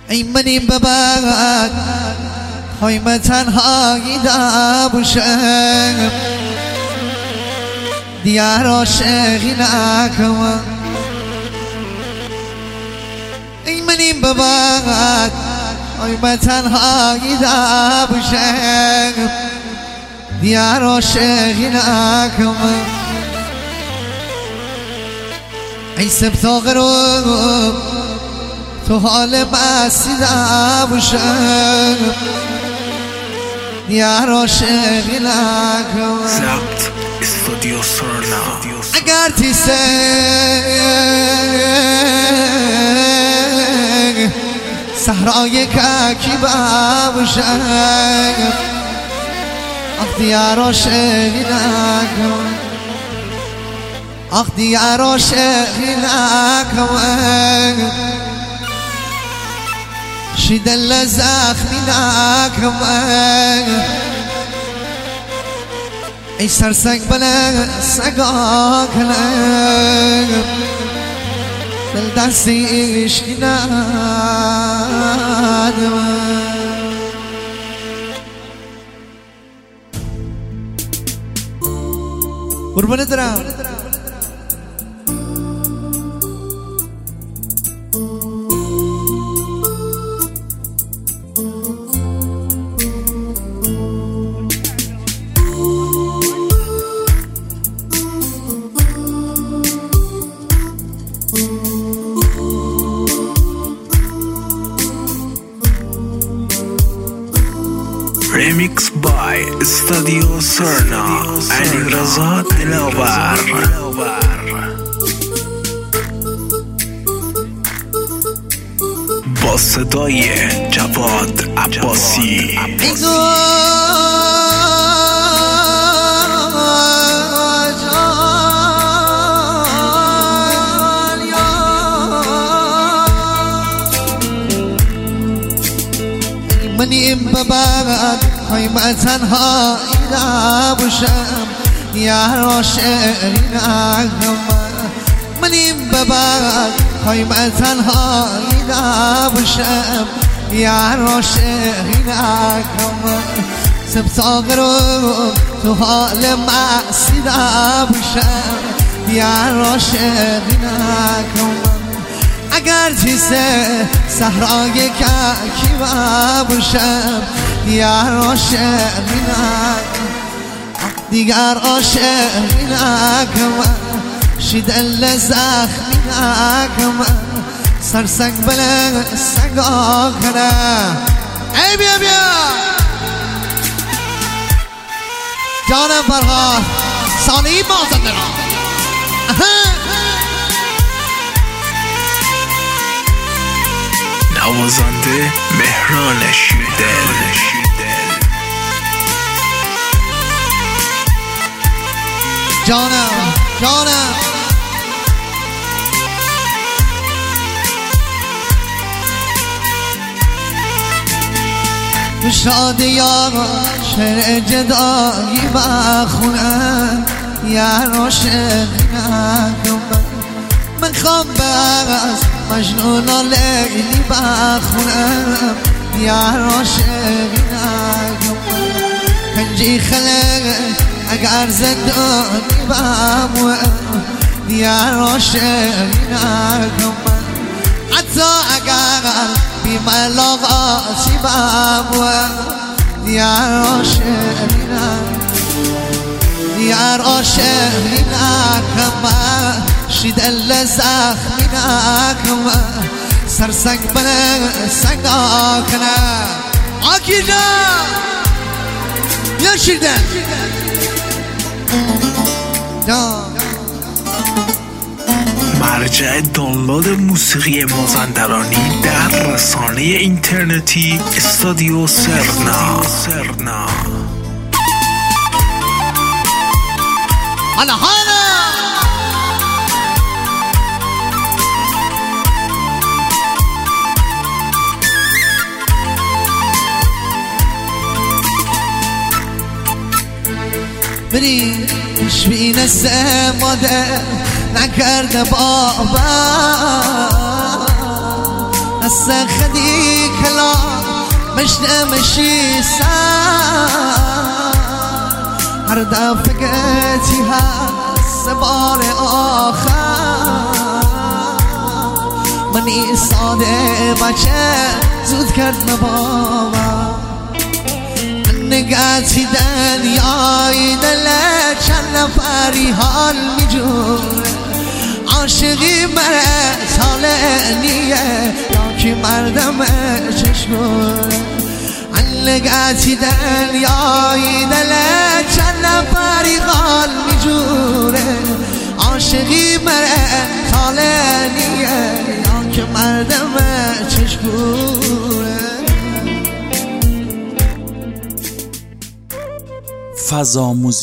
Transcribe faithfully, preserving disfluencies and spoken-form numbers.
ای منی ببرد خواهیم تنهایی نباشم دیگر عاشقی نکنم ای منی ببرد خواهیم تنهایی نباشم دیگر عاشقی نکنم ای سبتا غروب تو حال مستی نباشم دیگر عاشقی نکنم ضبط استودیو سرنا اگر تیسه صحرای ککی باشم آخ دیگر عاشقی نکنم آخ دیگر عاشقی نکنم شی دل زخمی نکنم ای سرسنگ بله سگا کنم دل دستی عشقی ندارم قربانه دارم Remix by Studio Serna علی رضا دلاور با صدای جواد عباسی منی ببرد خواهیم تنهایی نباشم دیگر عاشقی نکنم منی ببرد خواهیم تنهایی نباشم دیگر عاشقی نکنم سبتا غروب تو حال مستی نباشم دیگر عاشقی نکنم اگر چیزه صحرای ککی باشم دیگر عاشقی نکنم دیگر عاشقی نکنم شی دل زخمی نکنم سرسنگ بله سگا کنم ای بیا بیا جانم فرهاد سالی مازنده را نوازنده مهران شیردل جانم جانم تو شادی یارا شعر جدایی بخونم یه عاشقی نکنم من خوام از مجنون و لیلی بخونم یه عاشقی نکنم کنجی خلق اگر زندانی بمونم یه عاشقی نکنم حتی اگر بی ملاقاتی بمونم یه عاشقی نکنم دیگر عاشقی نکنم شی دل زخمی نکنم سرسنگ بله سنگا کنم آکی جان یا شیردل مرجع دانلود موسیقی مازندرانی در رسانه اینترنتی استودیو سرنا حالا حالا بری شبین سماده نکرده بابا از خدی مشنه مشی سر هر دفعه گتی هست بار آخر من ایستاده بچه زود کرد مبابا نگاتی دنیای دله چند نفری حال میجوره عاشقی مره ساله نیه یا کی مردم چشموره نگاتی دنیای دله چند نفری حال میجوره عاشقی مره ساله نیه یا کی مردم چشموره فضا موزیک